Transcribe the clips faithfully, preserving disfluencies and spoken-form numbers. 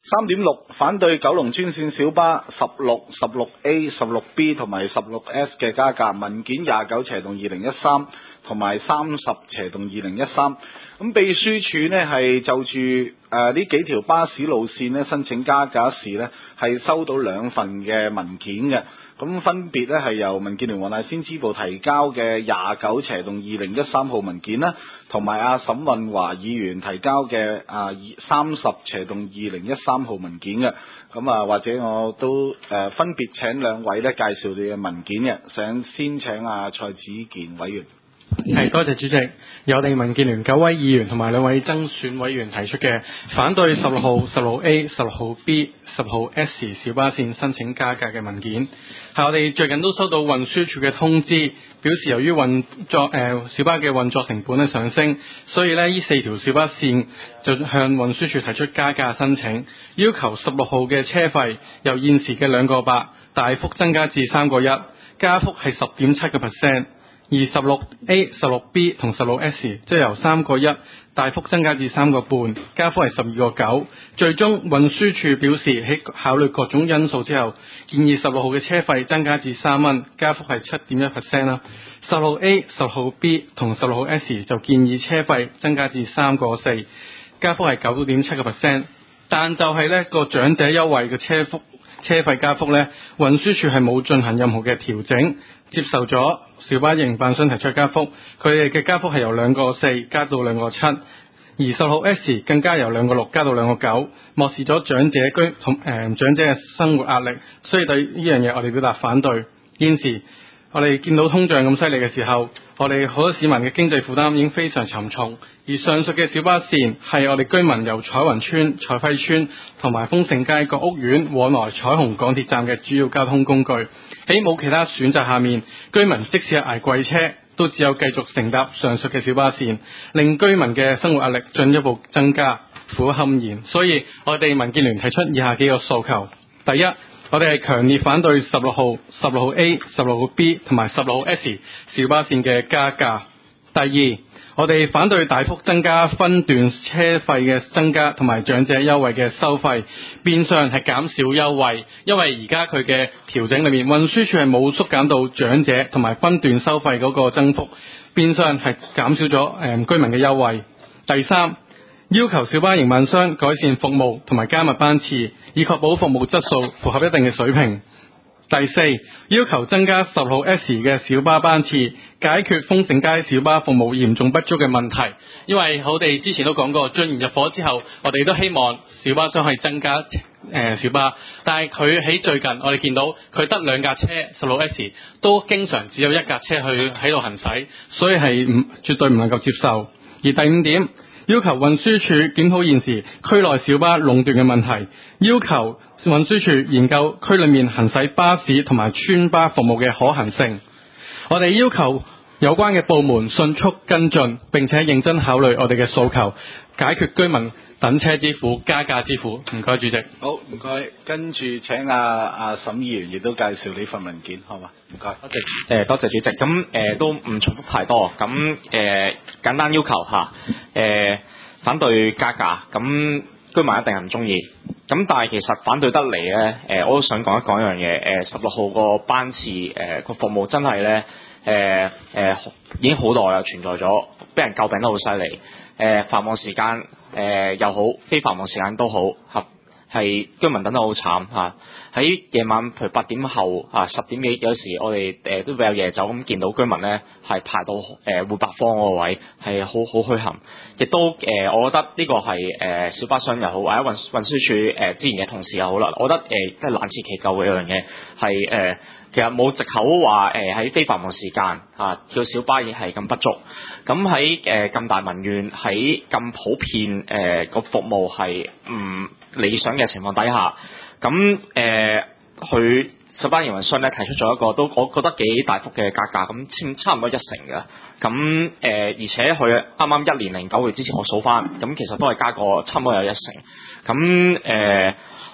三點六，反對九龍專線小巴十六、十六 A、十六 B 同埋十六 S 嘅加價，文件廿九斜動二零一三同埋三十斜動二零一三。咁秘書處呢係就住誒呢幾條巴士路線呢申請加價時呢係收到兩份嘅文件嘅。咁分別咧係由民建聯黃大仙支部提交嘅廿九斜動二零一三號文件啦，同埋阿沈運華議員提交嘅啊三十斜動二零一三號文件嘅。咁啊，或者我都誒、呃、分別請兩位咧介紹你嘅文件嘅，想先請阿蔡子健委員。 係，多謝主席。由我哋民建聯九位議員同埋兩位增選委員提出嘅反對十六號、十六 A、十六號 B、十號 S 小巴線申請加價嘅文件，係我哋最近都收到運輸署嘅通知，表示由於運作誒、呃、小巴嘅運作成本咧上升，所以呢呢四條小巴線就向運輸署提出加價申請，要求十六號嘅車費由現時嘅兩個八大幅增加至三個一，加幅係十點七個 percent。而十六 A、十六 B 同十六 S 即係由三個一大幅增加至三個半，加幅係十二個九。最終運輸署表示喺考慮各種因素之後，建議十六號嘅車費增加至三蚊，加幅係七點一 percent 啦。十六 A、十六號 B 同十六號 S 就建議車費增加至三個四，加幅係九點七個 percent。但就係呢個長者優惠嘅車幅車費加幅呢，運輸署係冇進行任何嘅調整，接受咗小巴營辦商提出加幅，佢哋嘅加幅係由兩個四加到兩個七，而十六 S 更加由兩個六加到兩個九，漠視咗長者居同誒、呃、長者嘅生活壓力，所以對呢樣嘢我哋表達反對。現時我哋見到通脹咁犀利嘅時候，我哋好多市民嘅經濟負擔已經非常沉重，而上述嘅小巴線係我哋居民由彩雲村、彩輝村同埋豐盛街各屋苑往來彩虹港鐵站嘅主要交通工具。喺冇其他選擇下面，居民即使係捱貴車，都只有繼續乘搭上述嘅小巴線，令居民嘅生活壓力進一步增加，苦不堪言。所以我哋民建聯提出以下幾個訴求：第一，我哋係強烈反對十六號、十六號 A、十六號 B 同埋十六號 S 小巴線嘅加價。第二，我哋反對大幅增加分段車費嘅增加同埋長者優惠嘅收費，變相係減少優惠。因為而家佢嘅調整裏面，運輸署係冇縮減到長者同埋分段收費嗰個增幅，變相係減少咗誒、呃、居民嘅優惠。第三，要求小巴營辦商改善服務同埋加密班次，以確保服務質素符合一定嘅水平。第四，要求增加十六號 S 嘅小巴班次，解決豐盛街小巴服務嚴重不足嘅問題。因為我哋之前都講過，進完入伙之後，我哋都希望小巴商可以增加誒、呃、小巴，但係佢喺最近我哋見到佢得兩架車十六 S 都經常只有一架車去喺度行駛，所以係唔絕對唔能夠接受。而第五點，要求運輸署檢討現時區內小巴壟斷嘅問題，要求運輸署研究區裏面行駛巴士同埋村巴服務嘅可行性。我哋要求有關嘅部門迅速跟進，並且認真考慮我哋嘅訴求，解決居民等車之苦、加價之苦。唔該，主席。 好，唔該。跟住請阿阿沈議員亦都介紹呢份文件，好嘛？唔該。 多謝誒，多謝主席。咁誒、呃、都唔重複太多。咁誒、呃、簡單要求嚇誒、呃、反對加價。咁居民一定係唔中意。咁但係其實反對得嚟咧，誒、呃、我都想講一講一樣嘢。誒十六號個班次誒個、呃、服務真係咧誒誒已經好耐啦存在咗，俾人詬病得好犀利。誒、呃、繁忙時間誒、呃、又好，非繁忙時間都好，合係居民等得好慘嚇。喺夜晚譬如八點後啊十點幾，有時我哋誒、呃、都比較夜走，咁見到居民咧係排到誒匯百方嗰個位，係好好墟冚。亦都誒、呃，我覺得呢個係誒、呃、小巴商又好，或者運運輸署誒、呃、之前嘅同事又好啦，我覺得誒即係難辭其咎嘅一樣嘢係誒。其實冇藉口話誒喺非繁忙時間啊叫小巴亦係咁不足，咁喺誒咁大民怨，喺咁普遍誒個、呃、服務係唔理想嘅情況底下，咁誒佢小巴營運商咧提出咗一個都我覺得幾大幅嘅加價，咁差差唔多一成嘅，咁誒、呃、而且佢啱啱一年零九個月之前我數翻，咁其實都係加過差唔多有一成，咁誒。呃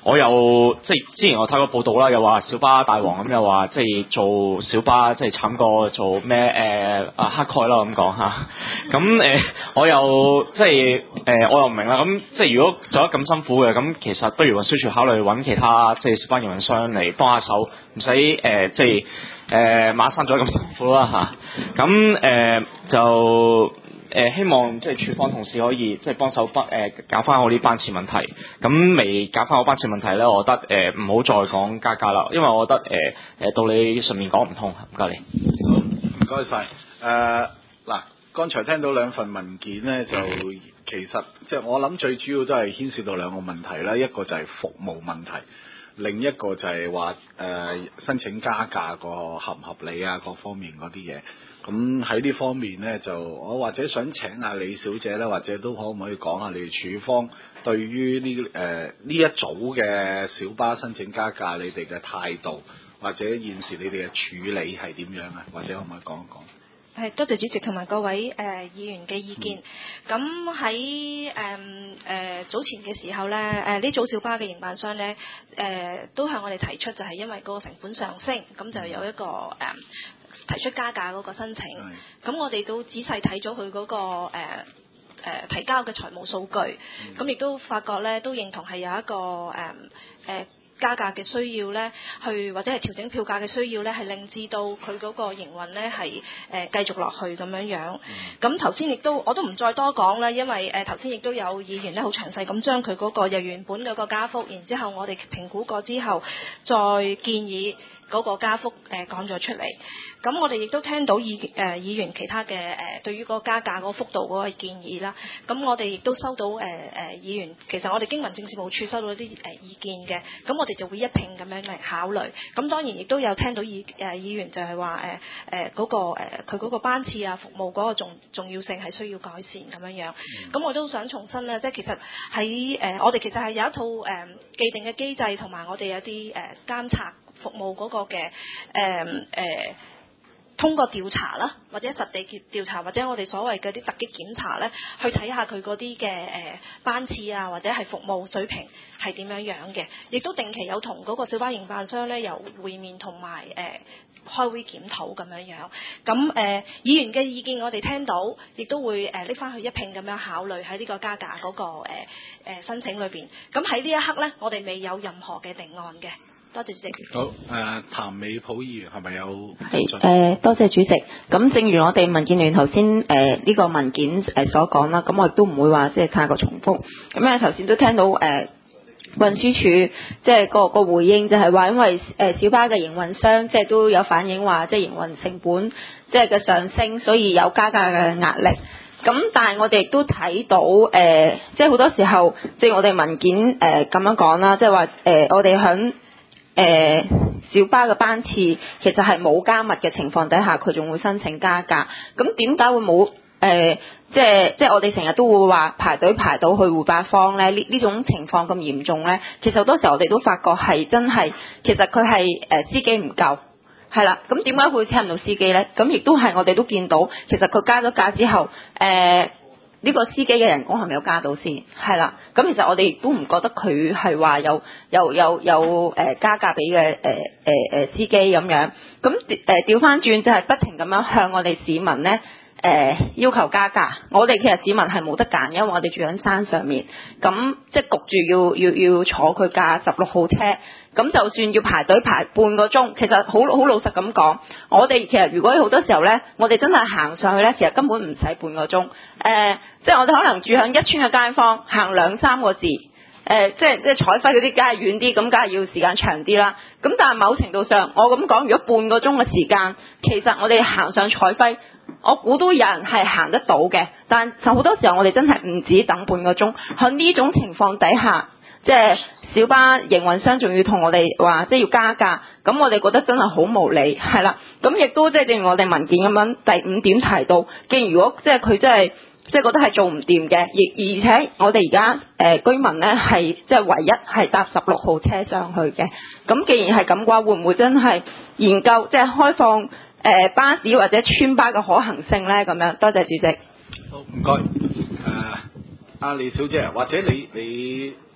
我又即係之前我睇過報道啦，又話小巴大王咁，又話即係做小巴即係慘過做咩誒啊乞丐啦咁講嚇。咁誒、呃、我又即係誒、呃、我又唔明啦。咁即係如果做得咁辛苦嘅，咁其實不如運輸署考慮揾其他即係小巴營運商嚟幫下手，唔使誒即係誒馬生咗咁辛苦啦嚇。咁、啊、誒、呃、就。誒、呃、希望即係處方同事可以即係幫手幫誒搞翻好呢班次問題，咁未搞翻好班次問題咧，我覺得誒唔好再講加價啦，因為我覺得誒誒、呃、道理上面講唔通，唔該你。 好，唔該晒。誒嗱，剛才聽到兩份文件咧，就其實即係我諗最主要都係牽涉到兩個問題啦，一個就係服務問題，另一個就係話誒申請加價個合唔合理啊，各方面嗰啲嘢。咁喺呢方面呢，就我或者想請下李小姐呢，或者都可唔可以講下你哋處方對於呢誒呢一組嘅小巴申請加價，你哋嘅態度，或者現時你哋嘅處理係點樣啊？或者可唔可以講一講？ 係，多謝主席同埋各位誒、呃、議員嘅意見。咁喺誒誒早前嘅時候呢，誒、呃、呢組小巴嘅營辦商呢，誒、呃、都向我哋提出，就係因為嗰個成本上升，咁就有一個誒。呃提出加價嗰個申請，咁我哋都仔細睇咗佢嗰個誒、呃呃、提交嘅財務數據，咁亦都發覺咧，都認同係有一個誒誒、呃呃、加價嘅需要咧，去或者係調整票價嘅需要咧，係令至到佢嗰個營運咧係誒繼續落去咁樣樣。咁頭先亦都我都唔再多講啦，因為誒頭先亦都有議員咧好詳細咁將佢嗰個由原本嗰個加幅，然之後我哋評估過之後，再建議嗰個加幅誒講咗出嚟。咁我哋亦都聽到議誒、呃、議員其他嘅誒、呃、對於嗰個加價嗰個幅度嗰個建議啦。咁我哋亦都收到誒誒、呃、議員，其實我哋經民政事務處收到一啲誒、呃、意見嘅。咁我哋就會一併咁樣嚟考慮。咁當然亦都有聽到議誒、呃、議員就係話誒誒嗰個誒佢嗰個班次啊服務嗰個重重要性係需要改善咁樣樣。咁、嗯、我都想重申咧，即係其實喺誒、呃、我哋其實係有一套誒、呃、既定嘅機制，同埋我哋有啲誒、呃、監察服務嗰個嘅誒誒。呃呃通過調查啦，或者實地調查，或者我哋所謂嘅啲突擊檢查咧，去睇下佢嗰啲嘅誒班次啊，或者係服務水平係點樣樣嘅，亦都定期有同嗰個小巴營辦商咧有會面同埋誒開會檢討咁樣樣。咁誒、呃、議員嘅意見我哋聽到，亦都會誒拎翻去一併咁樣考慮喺呢個加價嗰、那個誒誒、呃、申請裏邊。咁喺呢一刻咧，我哋未有任何嘅定案嘅。多謝主席。 好，誒、呃，譚美普議員係咪有？ 係誒、呃，多謝主席。咁正如我哋民建聯頭先誒呢個文件誒所講啦，咁我亦都唔會話即係太過重複。咁咧頭先都聽到誒、呃、運輸署即係個個回應，就係話因為誒小巴嘅營運商即係都有反映話，即係營運成本即係嘅上升，所以有加價嘅壓力。咁但係我哋亦都睇到誒、呃，即係好多時候，即係我哋文件誒咁、呃、樣講啦，即係話誒我哋響誒、呃、小巴嘅班次其實係冇加密嘅情況底下，佢仲會申請加價。咁點解會冇誒、呃？即係即係我哋成日都會話排隊排到去匯八方咧？呢呢種情況咁嚴重咧？其實好多時候我哋都發覺係真係，其實佢係誒司機唔夠，係啦。咁點解會請唔到司機咧？咁亦都係我哋都見到，其實佢加咗價之後，誒、呃。呢個司機嘅人工係咪有加到先？係啦，咁其實我哋亦都唔覺得佢係話有有有有誒、呃、加價俾嘅誒誒誒司機咁樣。咁誒調翻轉就係不停咁樣向我哋市民咧誒、呃、要求加價。我哋其實市民係冇得揀，因為我哋住喺山上面，咁即係焗住要要要坐佢架十六號車。咁就算要排隊排半個鐘，其實好好老實咁講，我哋其實如果好多時候呢，我哋真係行上去呢，其實根本唔使半個鐘。誒、呃，即係我哋可能住響一村嘅街坊，行兩三個字。誒、呃，即係即係彩輝嗰啲，梗係遠啲，咁梗係要時間長啲啦。咁但係某程度上，我咁講，如果半個鐘嘅時間，其實我哋行上彩輝，我估都有人係行得到嘅。但就好多時候，我哋真係唔止等半個鐘。喺呢種情況底下，即係小巴營運商仲要同我哋話，即係要加價，咁我哋覺得真係好無理，係啦。咁亦都即係正如我哋文件咁樣第五點提到，既然如果即係佢真係即係覺得係做唔掂嘅，而而且我哋而家誒居民咧係即係唯一係搭十六號車上去嘅，咁既然係咁嘅話，會唔會真係研究即係開放誒、呃、巴士或者村巴嘅可行性咧？咁樣多謝主席。 好，唔該。誒，阿李小姐，或者你你。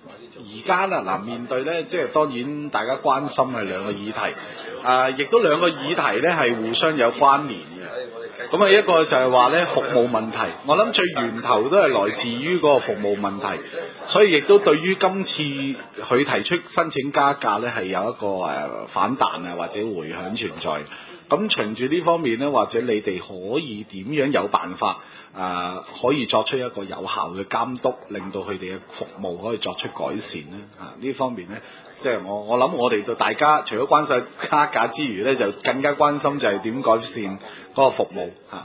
而家啦嗱，面對咧，即係當然大家關心係兩個議題，啊、呃，亦都兩個議題咧係互相有關聯嘅。咁啊，一個就係話咧服務問題，我諗最源頭都係來自於嗰個服務問題，所以亦都對於今次佢提出申請加價咧係有一個誒反彈啊或者迴響存在。咁循住呢方面咧，或者你哋可以點樣有辦法啊、呃，可以作出一個有效嘅監督，令到佢哋嘅服務可以作出改善咧？啊，呢方面咧，即係我我諗我哋對大家除咗關心加價之餘咧，就更加關心就係點改善嗰個服務嚇。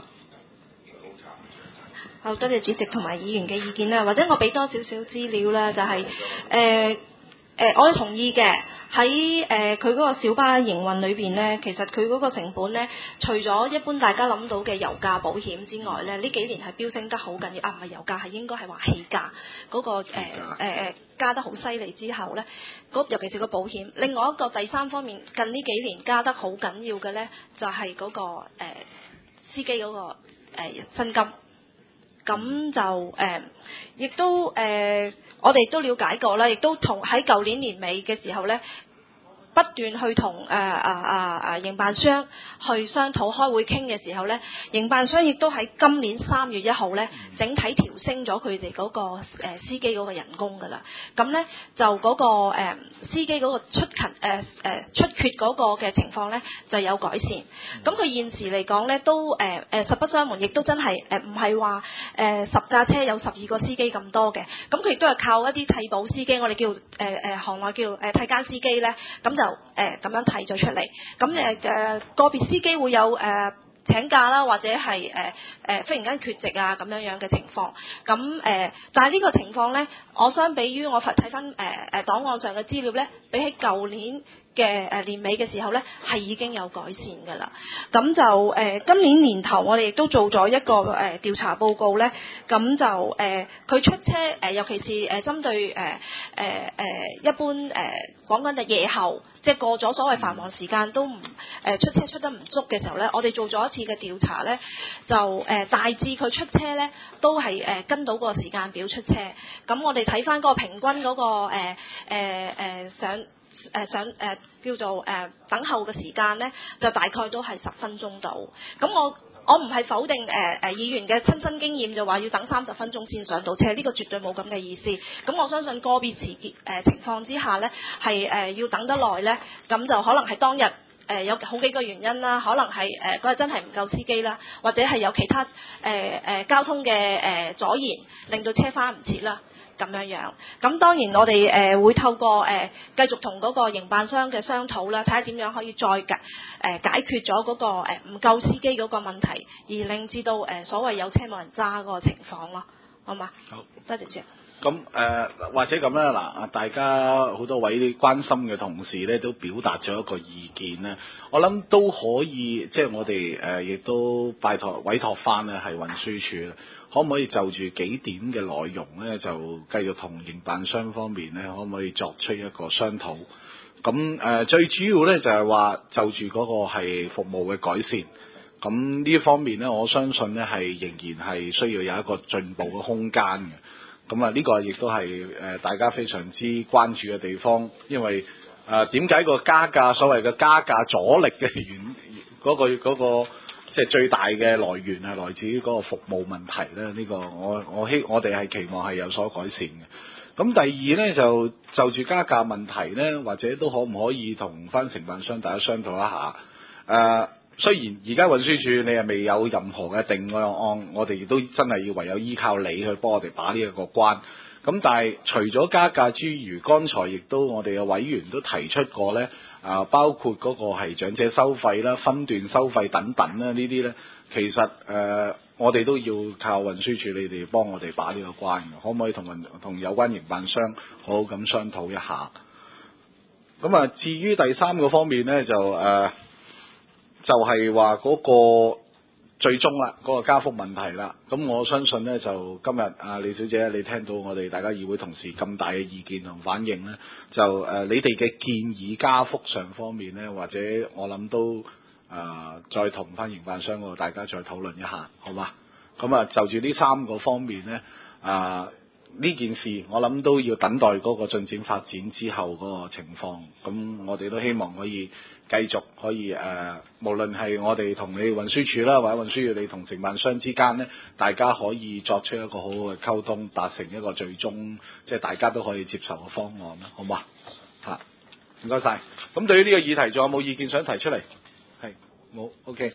好多謝主席同埋議員嘅意見啦，或者我俾多少少資料啦，就係誒誒，我同意嘅。喺誒佢嗰個小巴營運裏邊呢，其實佢嗰個成本呢，除咗一般大家諗到嘅油價保險之外呢，呢幾年係飆升得好緊要啊！唔係油價，係應該係話氣價嗰、嗰個誒誒誒加得好犀利之後呢，尤其是個保險。另外一個第三方面，近呢幾年加得好緊要嘅呢，就係、是、嗰、嗰個、呃、司機嗰、嗰個誒、呃、薪金。咁就誒，亦、呃、都誒、呃，我哋都了解過啦，亦都同喺舊年年尾嘅時候咧，不斷去同誒啊啊啊營辦商去商討開會傾嘅時候咧，營辦商亦都喺今年三月一號咧，整體調升咗佢哋嗰個、呃、司機嗰個人工㗎啦。咁咧就嗰、嗰個、呃、司機嗰個出勤誒誒、呃、出缺嗰個嘅情況咧就有改善。咁佢現時嚟講咧都誒誒、呃、實不相瞞，亦都真係誒唔係話誒十架車有十二個司機咁多嘅。咁佢亦都係靠一啲替補司機，我哋叫誒誒、呃、行內叫誒、呃、替更司機咧，咁就。誒咁、呃、樣提咗出嚟，咁誒誒個別司機會有誒、呃、請假啦，或者係誒誒忽然間缺席啊咁樣樣嘅情況，咁誒、呃，但係呢個情況咧，我相比於我睇翻誒誒檔案上嘅資料咧，比起舊年嘅誒年尾嘅時候咧，係已經有改善㗎啦。咁就誒、呃、今年年頭我哋亦都做咗一個誒、呃、調查報告咧，咁就誒佢、呃、出車誒、呃，尤其是誒、呃、針對誒誒誒一般誒講緊嘅夜後，即係過咗所謂繁忙時間都唔誒、呃、出車出得唔足嘅時候咧，我哋做咗一次嘅調查咧，就誒、呃、大致佢出車咧都係誒、呃、跟到個時間表出車。咁我哋睇翻嗰個平均嗰、那個誒誒誒上。誒、呃、上誒、呃、叫做誒、呃、等候嘅時間咧，就大概都係十分鐘度。咁我我唔係否定誒誒、呃、議員嘅親身經驗，就話要等三十分鐘先上到車，呢、這個絕對冇咁嘅意思。咁我相信個別時節誒情況之下咧，係誒、呃、要等得耐咧，咁就可能係當日誒、呃、有好幾個原因啦，可能係誒嗰日真係唔夠司機啦，或者係有其他誒誒、呃呃、交通嘅誒、呃、阻延，令到車返唔切啦。咁樣樣，咁當然我哋誒、呃、會透過誒、呃、繼續同嗰個營辦商嘅商討啦，睇下點樣可以再解誒、呃、解決咗嗰、那個誒唔、呃、夠司機嗰個問題，而令至到誒、呃、所謂有車冇人揸嗰個情況咯，好嘛？好，多謝主席。 咁誒、呃、或者咁啦，嗱，大家好多位關心嘅同事咧，都表達咗一個意見咧，我諗都可以，即係我哋誒亦都拜託委託翻咧，係運輸署，可唔可以就住幾點嘅內容咧，就繼續同營辦商方面咧，可唔可以作出一個商討？咁誒、呃、最主要咧就係話就住嗰個係服務嘅改善，咁呢方面咧，我相信咧係仍然係需要有一個進步嘅空間嘅。咁啊，呢個亦都係誒大家非常之關注嘅地方，因為誒點解個加價所謂嘅加價阻力嘅原嗰個嗰個即係最大嘅來源係來自於嗰個服務問題咧？呢個我我希我哋係期望係有所改善嘅。咁第二咧就就住加價問題咧，或者都可唔可以同翻承辦商大家商討一下？誒、呃。雖然而家運輸署你係未有任何嘅定案，我哋亦都真係要唯有依靠你去幫我哋把呢一個關。咁但係除咗加價之餘，剛才亦都我哋嘅委員都提出過呢，啊包括嗰個係長者收費啦、分段收費等等啦，呢啲呢，其實誒、呃、我哋都要靠運輸署你哋幫我哋把呢個關，可唔可以同運同有關營辦商好好咁商討一下？咁啊，至於第三個方面呢，就誒。呃就係話嗰個最終啦，嗰、嗰個加幅問題啦。咁我相信呢，就今日啊李小姐，你聽到我哋大家議會同事咁大嘅意見同反應呢，就誒、呃、你哋嘅建議加幅上方面呢，或者我諗都啊、呃、再同翻營辦商嗰度大家再討論一下，好嘛？咁啊就住呢三個方面呢，啊、呃、 呢件事我諗都要等待嗰個進展發展之後嗰個情況，咁我哋都希望可以繼續可以誒、呃，無論係我哋同你運輸署啦，或者運輸署你同承辦商之間呢，大家可以作出一個好好嘅溝通，達成一個最終即係大家都可以接受嘅方案啦，好唔好啊？嚇，唔該晒。咁對於呢個議題仲有冇意見想提出嚟？係冇 OK。